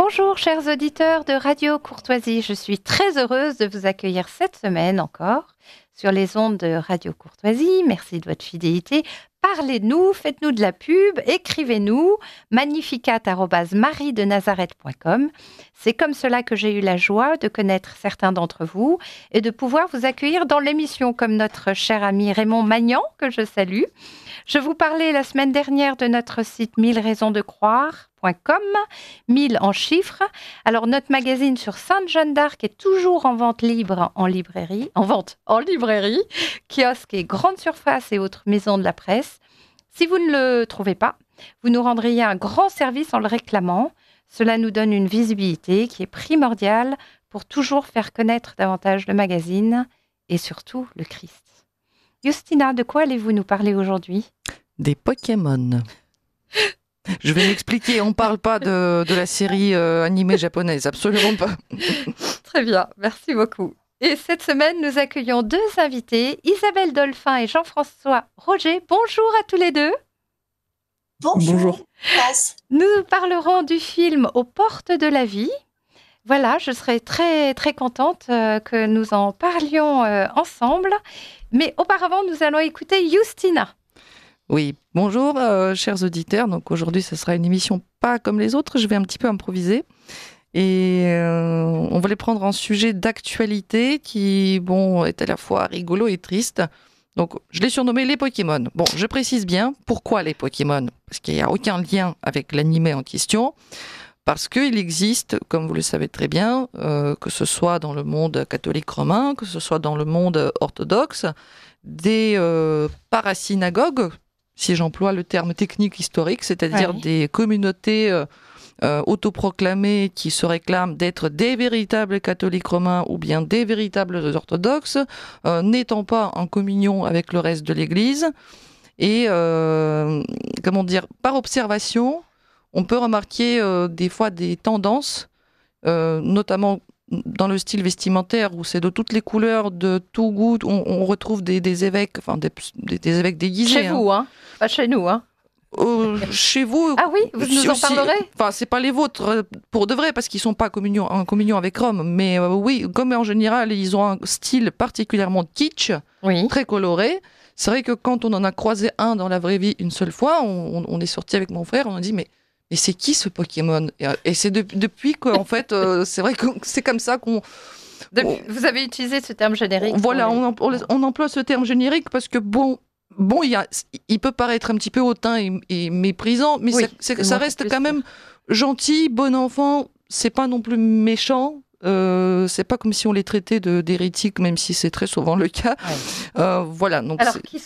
Bonjour chers auditeurs de Radio Courtoisie, je suis très heureuse de vous accueillir cette semaine encore sur les ondes de Radio Courtoisie. Merci de votre fidélité. Parlez-nous, faites-nous de la pub, écrivez-nous magnificat@mariedenazareth.com. C'est comme cela que j'ai eu la joie de connaître certains d'entre vous et de pouvoir vous accueillir dans l'émission comme notre cher ami Raymond Magnan, que je salue. Je vous parlais la semaine dernière de notre site 1000 raisons de croire.com, 1000 en chiffres. Alors, notre magazine sur Sainte-Jeanne d'Arc est toujours en vente libre en librairie, kiosque et grande surface et autres maisons de la presse. Si vous ne le trouvez pas, vous nous rendriez un grand service en le réclamant. Cela nous donne une visibilité qui est primordiale pour toujours faire connaître davantage le magazine et surtout le Christ. Justina, de quoi allez-vous nous parler aujourd'hui ? Des Pokémon. Je vais m'expliquer, on ne parle pas de la série animée japonaise, absolument pas. Très bien, merci beaucoup. Et cette semaine, nous accueillons deux invités, Isabelle Dolphin et Jean-François Roger. Bonjour à tous les deux. Bonjour. Nous parlerons du film Aux portes de la vie. Voilà, je serais très, très contente que nous en parlions ensemble. Mais auparavant, nous allons écouter Justina. Oui, bonjour chers auditeurs. Donc aujourd'hui, ce sera une émission pas comme les autres. Je vais un petit peu improviser. Et on va les prendre en sujet d'actualité qui, est à la fois rigolo et triste. Donc, je l'ai surnommé les Pokémon. Bon, je précise bien pourquoi les Pokémon. Parce qu'il n'y a aucun lien avec l'animé en question. Parce qu'il existe, comme vous le savez très bien, que ce soit dans le monde catholique romain, que ce soit dans le monde orthodoxe, des parasynagogues, si j'emploie le terme technique historique, c'est-à-dire des communautés autoproclamés qui se réclament d'être des véritables catholiques romains ou bien des véritables orthodoxes, n'étant pas en communion avec le reste de l'Église. Et, par observation, on peut remarquer des fois des tendances, notamment dans le style vestimentaire, où c'est de toutes les couleurs, de tout goût. On retrouve des évêques, des évêques déguisés. Chez vous, hein ? Pas chez nous, hein ? Chez vous. Ah oui, vous nous en parlerez ? Enfin, c'est pas les vôtres pour de vrai parce qu'ils sont pas en communion avec Rome. Mais oui, comme en général, ils ont un style particulièrement kitsch, très coloré. C'est vrai que quand on en a croisé un dans la vraie vie une seule fois, on est sorti avec mon frère, on a dit mais c'est qui ce Pokémon ? Et c'est depuis qu'en fait, c'est vrai que c'est comme ça qu'on. Vous avez utilisé ce terme générique. Voilà, on emploie ce terme générique parce que il peut paraître un petit peu hautain et méprisant, mais ça reste quand même gentil, bon enfant. C'est pas non plus méchant. C'est pas comme si on les traitait d'hérétiques, même si c'est très souvent le cas. Ouais. Voilà. Donc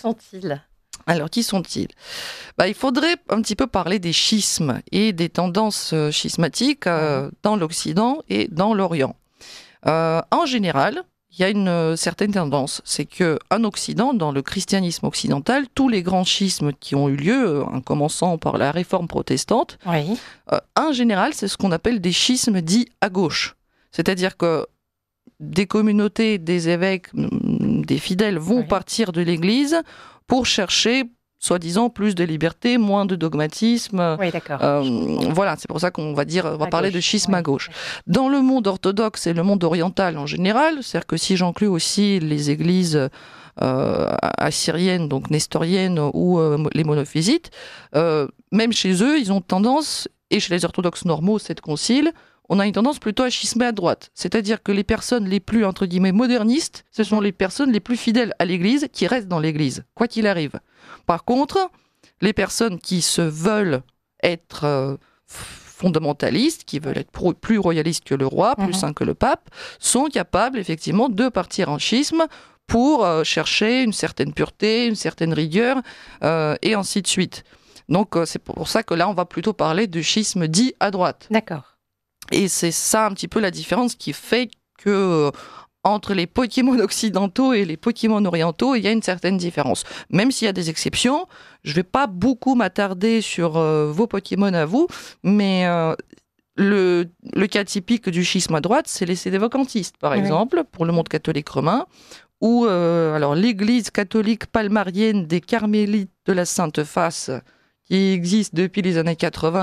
qui sont-ils ? Il faudrait un petit peu parler des schismes et des tendances schismatiques dans l'Occident et dans l'Orient. En général, il y a une certaine tendance, c'est qu'en Occident, dans le christianisme occidental, tous les grands schismes qui ont eu lieu, en commençant par la réforme protestante, en général, c'est ce qu'on appelle des schismes dits à gauche. C'est-à-dire que des communautés, des évêques, des fidèles vont partir de l'Église pour chercher, soi-disant, plus de liberté, moins de dogmatisme. Oui, d'accord. Voilà, c'est pour ça qu'on va parler de schisme à gauche. Dans le monde orthodoxe et le monde oriental en général, c'est-à-dire que si j'inclus aussi les églises assyriennes, donc nestoriennes ou les monophysites, même chez eux, ils ont tendance, et chez les orthodoxes normaux, 7 conciles, on a une tendance plutôt à schismer à droite. C'est-à-dire que les personnes les plus, entre guillemets, modernistes, ce sont les personnes les plus fidèles à l'Église qui restent dans l'Église, quoi qu'il arrive. Par contre, les personnes qui se veulent être fondamentalistes, qui veulent être plus royalistes que le roi, plus saints que le pape, sont capables, effectivement, de partir en schisme pour chercher une certaine pureté, une certaine rigueur, et ainsi de suite. Donc, c'est pour ça que là, on va plutôt parler de schisme dit à droite. D'accord. Et c'est ça un petit peu la différence qui fait que entre les Pokémon occidentaux et les Pokémon orientaux, il y a une certaine différence. Même s'il y a des exceptions, je ne vais pas beaucoup m'attarder sur vos Pokémon à vous, mais le cas typique du schisme à droite, c'est les sédévacantistes, par exemple, pour le monde catholique romain, où l'église catholique palmarienne des Carmélites de la Sainte Face, qui existe depuis les années 80,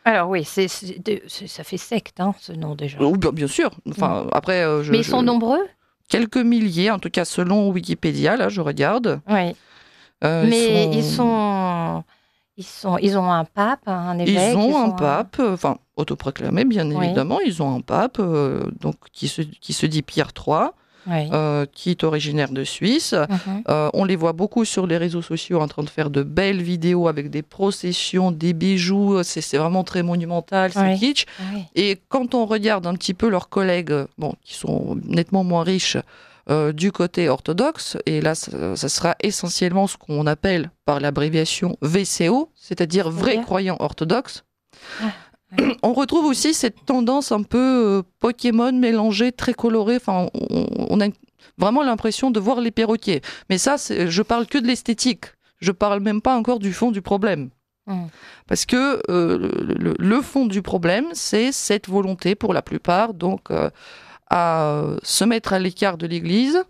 Alors oui, ça fait secte, ce nom déjà. Oui, bien sûr. Enfin, après, mais ils sont nombreux? Quelques milliers, en tout cas selon Wikipédia, là, je regarde. Oui. Mais ils ont un pape, un évêque. Ils ont un pape, autoproclamé bien évidemment. Ils ont un pape donc qui se dit Pierre III. Oui. Qui est originaire de Suisse. On les voit beaucoup sur les réseaux sociaux en train de faire de belles vidéos avec des processions, des bijoux. C'est vraiment très monumental, c'est kitsch. Oui. Et quand on regarde un petit peu leurs collègues, qui sont nettement moins riches du côté orthodoxe, et là, ça sera essentiellement ce qu'on appelle par l'abréviation VCO, c'est-à-dire vrais croyants orthodoxes. On retrouve aussi cette tendance un peu Pokémon mélangée, très colorée. Enfin, on a vraiment l'impression de voir les perroquets. Mais ça, je parle que de l'esthétique. Je parle même pas encore du fond du problème. Parce que le fond du problème, c'est cette volonté, pour la plupart, donc à se mettre à l'écart de l'Église,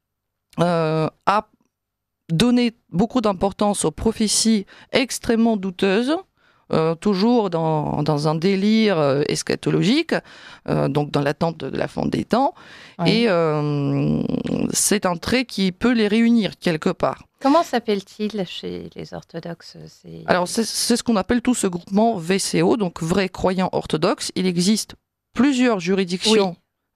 à donner beaucoup d'importance aux prophéties extrêmement douteuses, toujours dans un délire eschatologique, donc dans l'attente de la fin des temps. Oui. Et c'est un trait qui peut les réunir quelque part. Comment s'appelle-t-il chez les orthodoxes? Alors, c'est ce qu'on appelle tout ce groupement VCO, donc vrais croyants orthodoxes. Il existe plusieurs juridictions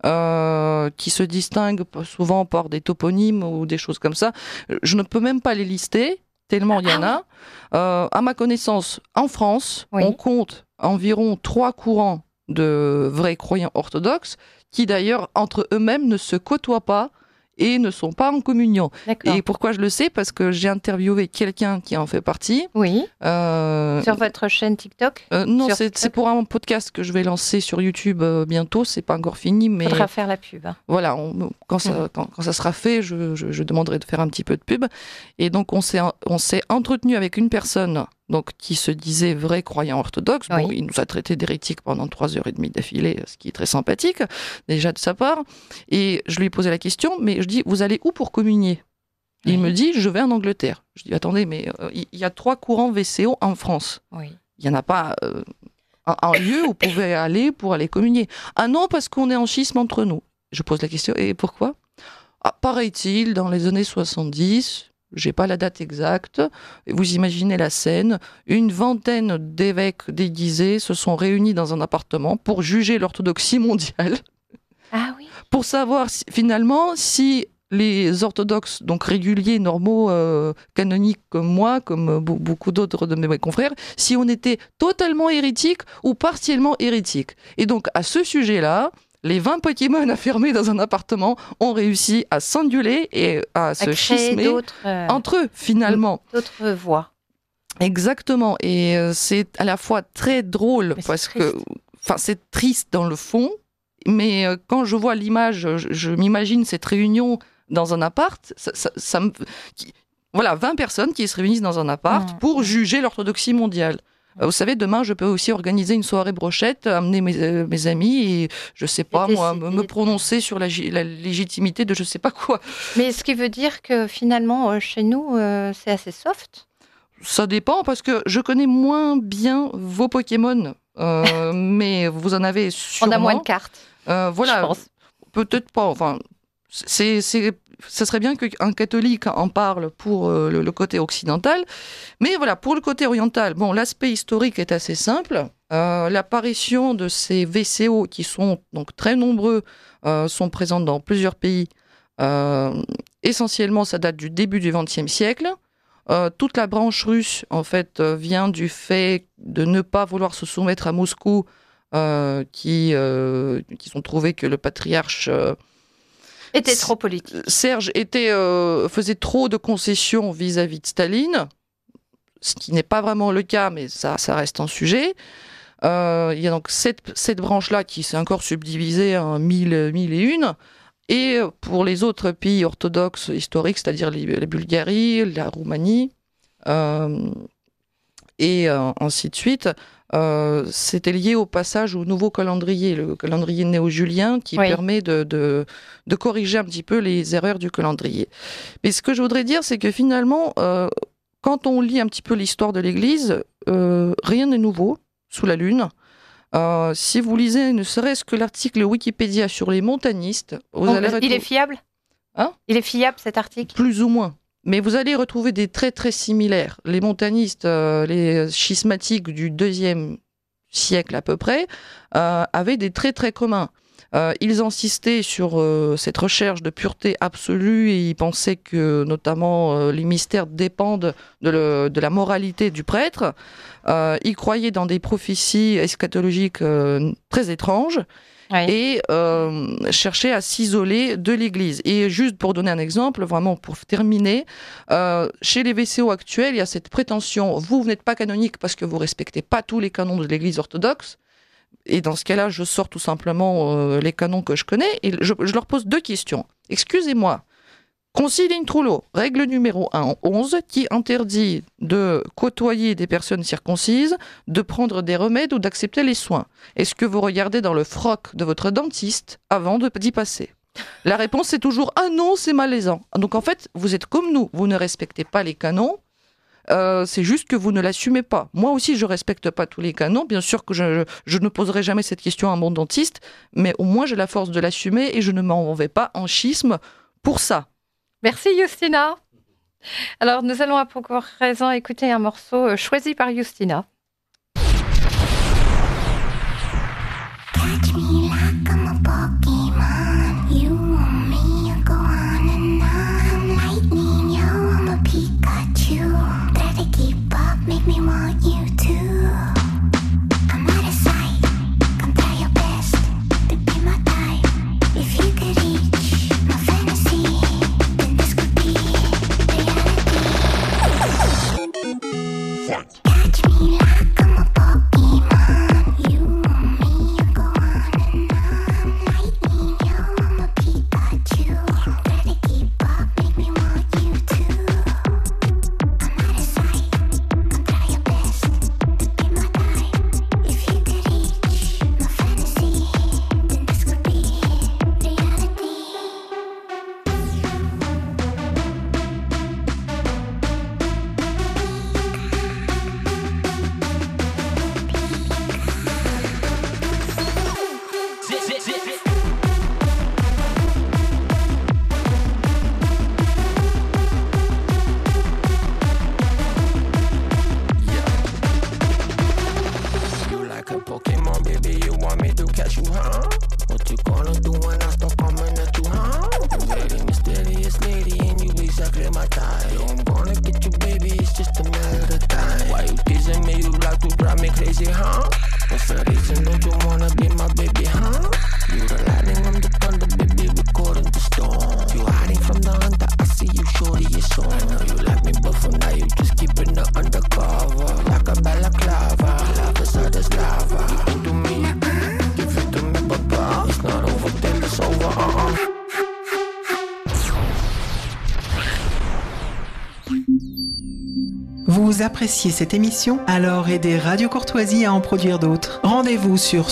qui se distinguent souvent par des toponymes ou des choses comme ça. Je ne peux même pas les lister, tellement il y en a. À ma connaissance, en France, on compte environ 3 courants de vrais croyants orthodoxes qui d'ailleurs, entre eux-mêmes, ne se côtoient pas et ne sont pas en communion. D'accord. Et pourquoi je le sais? Parce que j'ai interviewé quelqu'un qui en fait partie. Oui. Sur votre chaîne TikTok? Non, c'est pour un podcast que je vais lancer sur YouTube bientôt. C'est pas encore fini, mais... Faudra faire la pub. Voilà, quand ça sera fait, je demanderai de faire un petit peu de pub. Et donc, on s'est entretenu avec une personne donc, qui se disait vrai croyant orthodoxe. Oui. Bon, il nous a traité d'hérétique pendant 3h30 d'affilée, ce qui est très sympathique, déjà de sa part. Et je lui ai posé la question, mais je dis, vous allez où pour communier? Il me dit, je vais en Angleterre. Je dis, attendez, mais il y a 3 courants VCO en France. Oui. Il n'y en a pas un lieu où vous pouvez aller pour aller communier. Ah non, parce qu'on est en schisme entre nous. Je pose la question, et pourquoi? Paraît-il, dans les années 70... j'ai pas la date exacte, vous imaginez la scène, une vingtaine d'évêques déguisés se sont réunis dans un appartement pour juger l'orthodoxie mondiale. Ah oui. Pour savoir finalement si les orthodoxes, donc réguliers, normaux, canoniques comme moi, comme beaucoup d'autres de mes confrères, si on était totalement hérétique ou partiellement hérétique. Et donc à ce sujet-là, les 20 Pokémon enfermés dans un appartement ont réussi à s'engueuler et à se schismer entre eux, finalement. D'autres voix. Exactement. Et c'est à la fois très drôle, parce que c'est triste dans le fond, mais quand je vois l'image, je m'imagine cette réunion dans un appart, voilà, 20 personnes qui se réunissent dans un appart pour juger l'orthodoxie mondiale. Vous savez, demain, je peux aussi organiser une soirée brochette, amener mes amis et, je sais pas, moi, me prononcer sur la légitimité de je sais pas quoi. Mais ce qui veut dire que finalement, chez nous, c'est assez soft? Ça dépend, parce que je connais moins bien vos Pokémon, mais vous en avez sûrement. On a moins de cartes. Voilà, je pense. Peut-être pas, enfin... ça serait bien qu'un catholique en parle pour le côté occidental. Mais voilà, pour le côté oriental, l'aspect historique est assez simple. L'apparition de ces VCO, qui sont donc très nombreux, sont présents dans plusieurs pays. Essentiellement, ça date du début du XXe siècle. Toute la branche russe, en fait, vient du fait de ne pas vouloir se soumettre à Moscou, qui ont trouvé que le patriarche... était trop politique. Serge faisait trop de concessions vis-à-vis de Staline, ce qui n'est pas vraiment le cas, mais ça reste un sujet. Il y a donc cette branche-là qui s'est encore subdivisée en 1001. Et pour les autres pays orthodoxes historiques, c'est-à-dire la Bulgarie, la Roumanie, et ainsi de suite, c'était lié au passage au nouveau calendrier, le calendrier néo-julien, qui permet de corriger un petit peu les erreurs du calendrier. Mais ce que je voudrais dire, c'est que finalement, quand on lit un petit peu l'histoire de l'Église, rien n'est nouveau sous la Lune. Si vous lisez ne serait-ce que l'article Wikipédia sur les montanistes, il est fiable ? Il est fiable cet article ? Plus ou moins. Mais vous allez retrouver des traits très similaires. Les montanistes, les schismatiques du 2e siècle à peu près, avaient des traits très communs. Ils insistaient sur cette recherche de pureté absolue et ils pensaient que notamment les mystères dépendent de la moralité du prêtre. Ils croyaient dans des prophéties eschatologiques très étranges. Oui. Et cherchaient à s'isoler de l'Église. Et juste pour donner un exemple, vraiment pour terminer, chez les VCO actuels, il y a cette prétention, vous n'êtes pas canonique parce que vous respectez pas tous les canons de l'Église orthodoxe. Et dans ce cas-là, je sors tout simplement les canons que je connais et je leur pose 2 questions. Excusez-moi, Concile in Trullo, règle numéro 11, qui interdit de côtoyer des personnes circoncises, de prendre des remèdes ou d'accepter les soins. Est-ce que vous regardez dans le froc de votre dentiste avant d'y passer ? La réponse est toujours « Ah non, c'est malaisant ». Donc en fait, vous êtes comme nous, vous ne respectez pas les canons, c'est juste que vous ne l'assumez pas. Moi aussi, je respecte pas tous les canons. Bien sûr que je ne poserai jamais cette question à mon dentiste, mais au moins j'ai la force de l'assumer et je ne m'en vais pas en schisme pour ça. Merci Justina. Alors nous allons à présent écouter un morceau choisi par Justina. Vous appréciez cette émission? Alors aidez Radio Courtoisie à en produire d'autres. Rendez-vous sur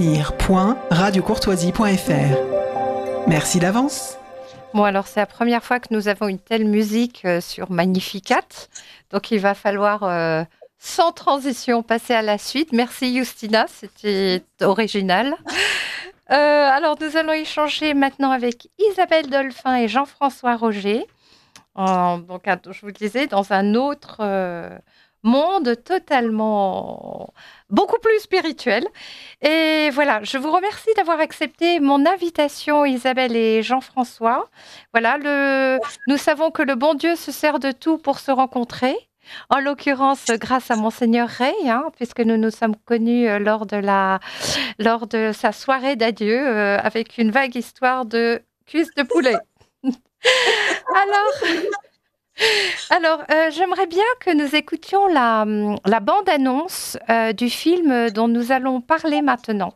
soutenir.radiocourtoisie.fr. Merci d'avance. Bon, alors c'est la première fois que nous avons une telle musique sur Magnificat. Donc il va falloir, sans transition, passer à la suite. Merci Justina, c'était original. Alors nous allons échanger maintenant avec Isabelle Dolphin et Jean-François Roger. Donc, je vous le disais, dans un autre monde totalement, beaucoup plus spirituel. Et voilà, je vous remercie d'avoir accepté mon invitation, Isabelle et Jean-François. Voilà, nous savons que le bon Dieu se sert de tout pour se rencontrer. En l'occurrence, grâce à Monseigneur Rey, puisque nous nous sommes connus lors de sa soirée d'adieu, avec une vague histoire de cuisses de poulet. Alors, j'aimerais bien que nous écoutions la bande-annonce du film dont nous allons parler maintenant.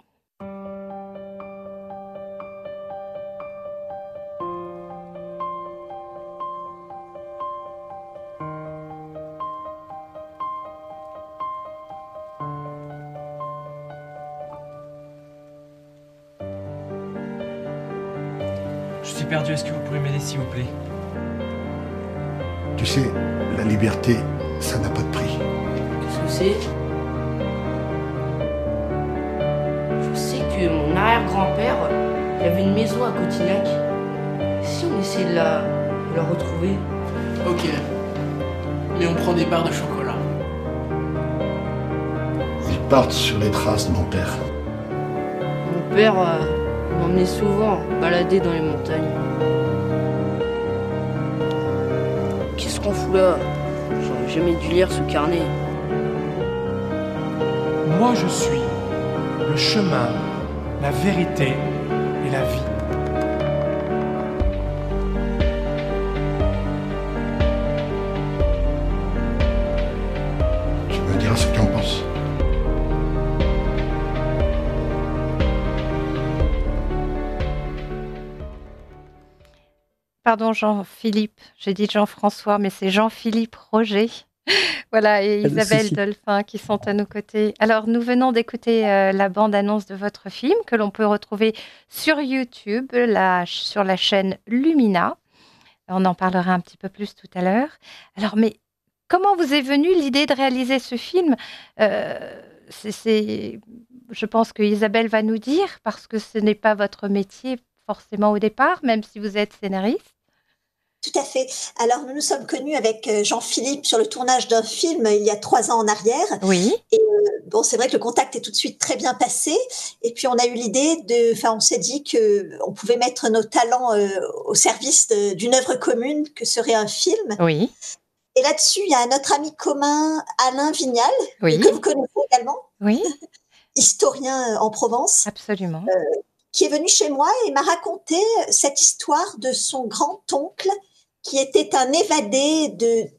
Je suis perdu, est-ce que vous pourriez m'aider s'il vous plaît? Tu sais, la liberté, ça n'a pas de prix. Qu'est-ce que c'est? sais que mon arrière-grand-père, il avait une maison à Cotignac. Si on essayait de la retrouver. Ok. Mais on prend des barres de chocolat. Ils partent sur les traces de mon père. Mon père m'emmenait souvent balader dans les montagnes. Qu'est-ce qu'on fout là? J'aurais jamais dû lire ce carnet. Moi, je suis le chemin, la vérité et la vie. Tu me diras ce que tu en penses. Pardon, Jean-Philippe. J'ai dit Jean-François, mais c'est Jean-Philippe Roger. Voilà, et Isabelle Dolphin qui sont à nos côtés. Alors, nous venons d'écouter la bande-annonce de votre film que l'on peut retrouver sur YouTube, sur la chaîne Lumina. On en parlera un petit peu plus tout à l'heure. Alors, mais comment vous est venue l'idée de réaliser ce film? Je pense que Isabelle va nous dire, parce que ce n'est pas votre métier forcément au départ, même si vous êtes scénariste. Tout à fait. Alors, nous nous sommes connus avec Jean-Philippe sur le tournage d'un film il y a 3 ans en arrière. Oui. Et bon, c'est vrai que le contact est tout de suite très bien passé. Et puis, on a eu l'idée on s'est dit qu'on pouvait mettre nos talents au service d'une œuvre commune que serait un film. Oui. Et là-dessus, il y a notre ami commun Alain Vignal, oui. que vous connaissez également. Oui. Historien en Provence. Absolument. Qui est venu chez moi et m'a raconté cette histoire de son grand-oncle qui était un évadé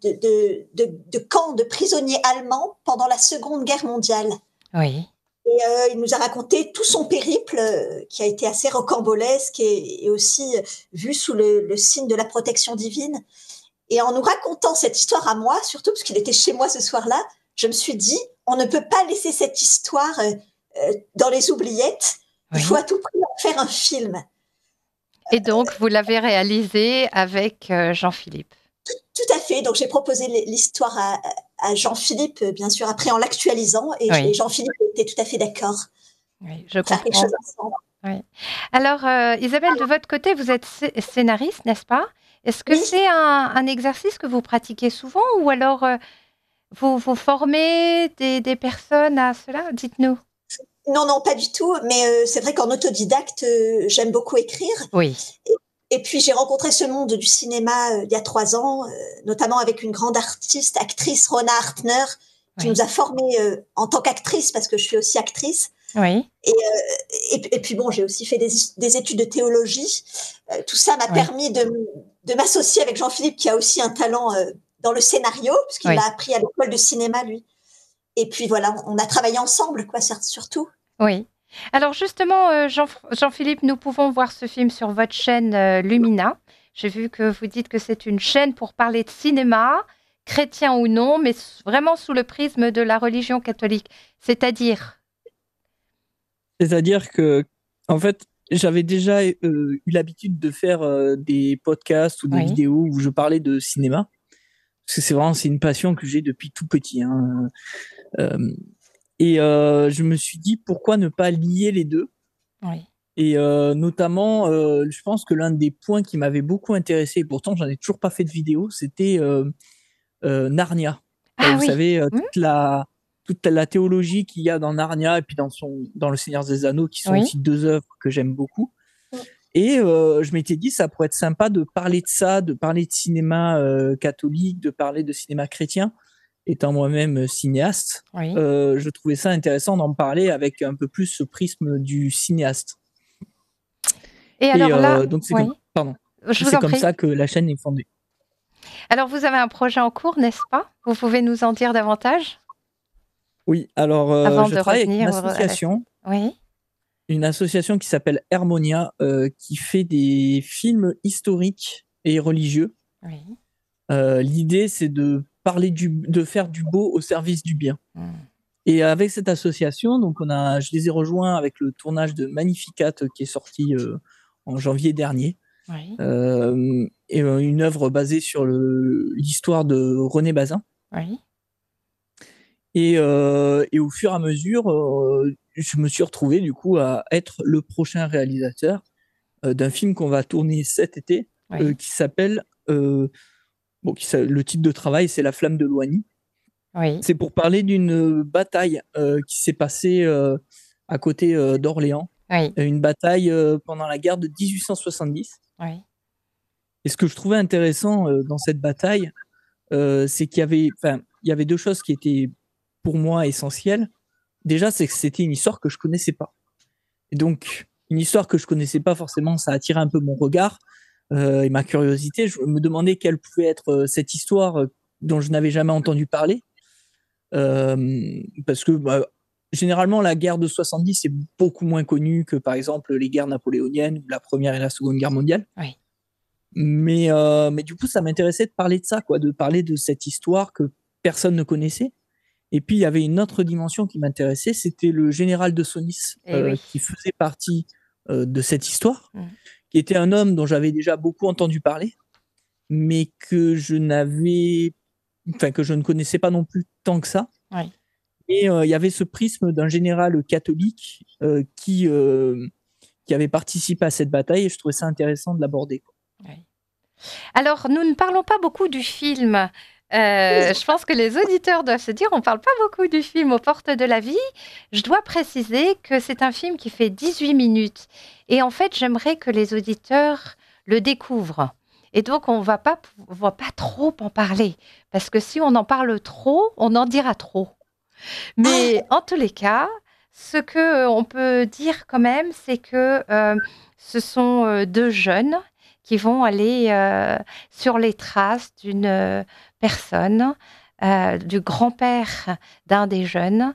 de camp de prisonniers allemands pendant la Seconde Guerre mondiale. Oui. Et il nous a raconté tout son périple qui a été assez rocambolesque et aussi vu sous le signe de la protection divine. Et en nous racontant cette histoire à moi, surtout parce qu'il était chez moi ce soir-là, je me suis dit, on ne peut pas laisser cette histoire dans les oubliettes. Oui. Il faut à tout prix en faire un film. Et donc, vous l'avez réalisé avec Jean-Philippe. Tout à fait. Donc, j'ai proposé l'histoire à Jean-Philippe, bien sûr, après en l'actualisant. Et Jean-Philippe était tout à fait d'accord. Oui, je comprends. Faire quelque chose ensemble. Oui. Alors, Isabelle, de votre côté, vous êtes scénariste, n'est-ce pas? Est-ce que c'est un exercice que vous pratiquez souvent ou alors vous formez des personnes à cela? Dites-nous. Non, pas du tout. Mais c'est vrai qu'en autodidacte, j'aime beaucoup écrire. Oui. Et puis, j'ai rencontré ce monde du cinéma il y a 3 ans, notamment avec une grande actrice, Rona Hartner, qui nous a formés en tant qu'actrice, parce que je suis aussi actrice. Oui. Et puis, bon, j'ai aussi fait des études de théologie. Tout ça m'a permis de m'associer avec Jean-Philippe, qui a aussi un talent dans le scénario, puisqu'il m'a appris à l'école de cinéma, lui. Et puis, voilà, on a travaillé ensemble, quoi, surtout. Oui. Alors justement, Jean-Philippe, nous pouvons voir ce film sur votre chaîne Lumina. J'ai vu que vous dites que c'est une chaîne pour parler de cinéma, chrétien ou non, mais vraiment sous le prisme de la religion catholique. C'est-à-dire que, en fait, j'avais déjà eu l'habitude de faire des podcasts ou des vidéos où je parlais de cinéma. Parce que c'est une passion que j'ai depuis tout petit. Hein. Et je me suis dit, pourquoi ne pas lier les deux? Oui. Et notamment, je pense que l'un des points qui m'avait beaucoup intéressé, et pourtant j'en ai toujours pas fait de vidéo, c'était Narnia. Vous savez, toute la théologie qu'il y a dans Narnia et puis dans Le Seigneur des Anneaux, qui sont aussi 2 œuvres que j'aime beaucoup. Et je m'étais dit, ça pourrait être sympa de parler de ça, de parler de cinéma catholique, de parler de cinéma chrétien. Étant moi-même cinéaste, je trouvais ça intéressant d'en parler avec un peu plus ce prisme du cinéaste. Et alors là, donc c'est comme ça que la chaîne est fondée. Alors vous avez un projet en cours, n'est-ce pas? Vous pouvez nous en dire davantage? Oui, alors je travaille avec une association. Une association qui s'appelle Hermonia, qui fait des films historiques et religieux. L'idée, c'est de faire du beau au service du bien. Et avec cette association, donc je les ai rejoints avec le tournage de Magnificat qui est sorti en janvier dernier. Et une œuvre basée sur l'histoire de René Bazin. Et au fur et à mesure, je me suis retrouvé du coup à être le prochain réalisateur d'un film qu'on va tourner cet été, qui s'appelle le titre de travail, c'est La Flamme de Loigny. Oui. C'est pour parler d'une bataille qui s'est passée à côté d'Orléans. Oui. Une bataille pendant la guerre de 1870. Oui. Et ce que je trouvais intéressant dans cette bataille, c'est qu'il y avait deux choses qui étaient pour moi essentielles. Déjà, c'est que c'était une histoire que je connaissais pas. Et donc, une histoire que je connaissais pas forcément, ça a attiré un peu mon regard et ma curiosité. Je me demandais quelle pouvait être cette histoire dont je n'avais jamais entendu parler. Parce que généralement, la guerre de 70 est beaucoup moins connue que, par exemple, les guerres napoléoniennes ou la Première et la Seconde Guerre mondiale. Oui. Mais du coup, ça m'intéressait de parler de ça, de parler de cette histoire que personne ne connaissait. Et puis, il y avait une autre dimension qui m'intéressait, c'était le général de Senlis, qui faisait partie de cette histoire, qui était un homme dont j'avais déjà beaucoup entendu parler, mais que je ne connaissais pas non plus tant que ça. Oui. Et il y avait ce prisme d'un général catholique qui avait participé à cette bataille, et je trouvais ça intéressant de l'aborder. Oui. Alors, nous ne parlons pas beaucoup du film. Je pense que les auditeurs doivent se dire, on ne parle pas beaucoup du film Aux portes de la vie. Je dois préciser que c'est un film qui fait 18 minutes. Et en fait, j'aimerais que les auditeurs le découvrent. Et donc, on ne va pas trop en parler. Parce que si on en parle trop, on en dira trop. Mais en tous les cas, ce qu'on peut dire quand même, c'est que ce sont deux jeunes qui vont aller sur les traces d'une personne, du grand-père d'un des jeunes.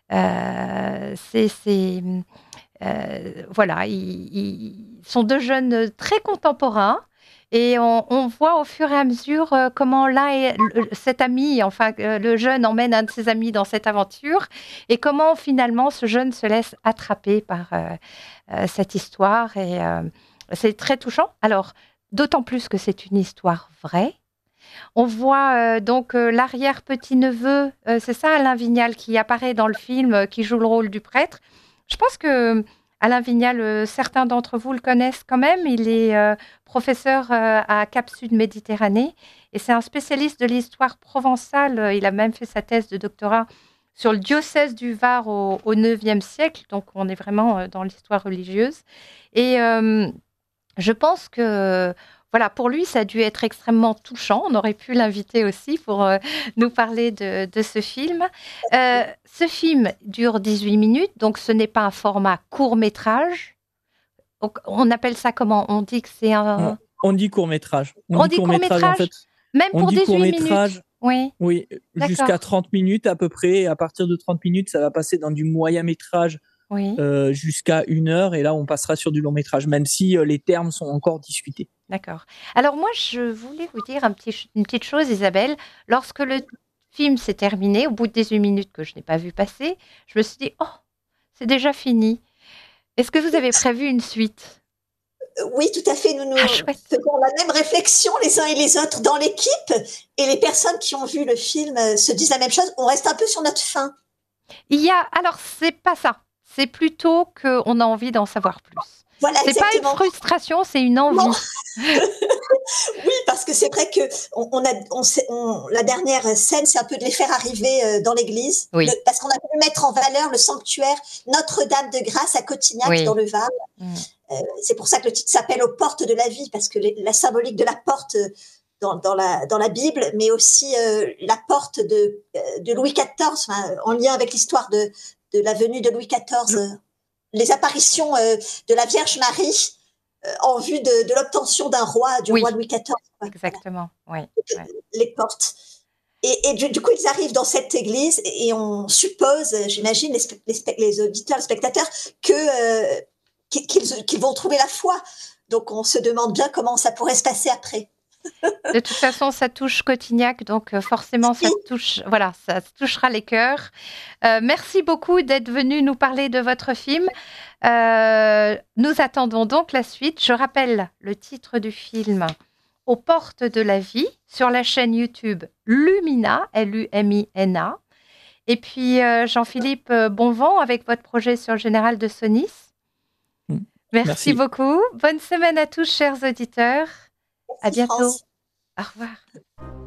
Voilà, ils sont deux jeunes très contemporains. Et on voit au fur et à mesure comment cet ami, enfin le jeune emmène un de ses amis dans cette aventure et comment finalement ce jeune se laisse attraper par cette histoire. Et c'est très touchant. Alors, d'autant plus que c'est une histoire vraie. On voit donc l'arrière-petit-neveu, c'est ça Alain Vignal qui apparaît dans le film, qui joue le rôle du prêtre. Je pense que Alain Vignal, certains d'entre vous le connaissent quand même. Il est professeur à Cap Sud Méditerranée et c'est un spécialiste de l'histoire provençale. Il a même fait sa thèse de doctorat sur le diocèse du Var au IXe siècle. Donc, on est vraiment dans l'histoire religieuse. Et je pense que, voilà, pour lui, ça a dû être extrêmement touchant. On aurait pu l'inviter aussi pour nous parler de ce film. Ce film dure 18 minutes, donc ce n'est pas un format court-métrage. On appelle ça comment? On dit que c'est un... On dit court-métrage. On dit court-métrage, en fait. Même pour 18 minutes. Oui, jusqu'à 30 minutes à peu près. À partir de 30 minutes, ça va passer dans du moyen-métrage jusqu'à 1 heure. Et là, on passera sur du long-métrage, même si les termes sont encore discutés. D'accord. Alors moi, je voulais vous dire une petite chose, Isabelle. Lorsque le film s'est terminé, au bout de 18 minutes que je n'ai pas vu passer, je me suis dit, oh, c'est déjà fini. Est-ce que vous avez prévu une suite? Oui, tout à fait. Nous faisons la même réflexion les uns et les autres dans l'équipe. Et les personnes qui ont vu le film se disent la même chose. On reste un peu sur notre faim. Alors, c'est pas ça. C'est plutôt qu'on a envie d'en savoir plus. Voilà, c'est exactement. Pas une frustration, c'est une envie. Oui, parce que c'est vrai que la dernière scène, c'est un peu de les faire arriver dans l'église. Oui. Parce qu'on a voulu mettre en valeur le sanctuaire Notre-Dame de Grâce à Cotignac, dans le Var. C'est pour ça que le titre s'appelle Aux portes de la vie, parce que la symbolique de la porte dans la Bible, mais aussi la porte de Louis XIV, en lien avec l'histoire de la venue de Louis XIV. Les apparitions de la Vierge Marie en vue de l'obtention d'un roi, roi Louis XIV. Exactement, oui. Les portes. Et du coup, ils arrivent dans cette église et on suppose, j'imagine, les auditeurs, les spectateurs, qu'ils vont trouver la foi. Donc, on se demande bien comment ça pourrait se passer après. De toute façon, ça touche Cotignac, donc forcément, ça touchera les cœurs. Merci beaucoup d'être venu nous parler de votre film. Nous attendons donc la suite. Je rappelle le titre du film, Aux portes de la vie, sur la chaîne YouTube Lumina, Lumina. Et puis, Jean-Philippe, bon vent avec votre projet sur le général de Senlis. Merci beaucoup. Bonne semaine à tous, chers auditeurs. Merci, à bientôt. France. Au revoir.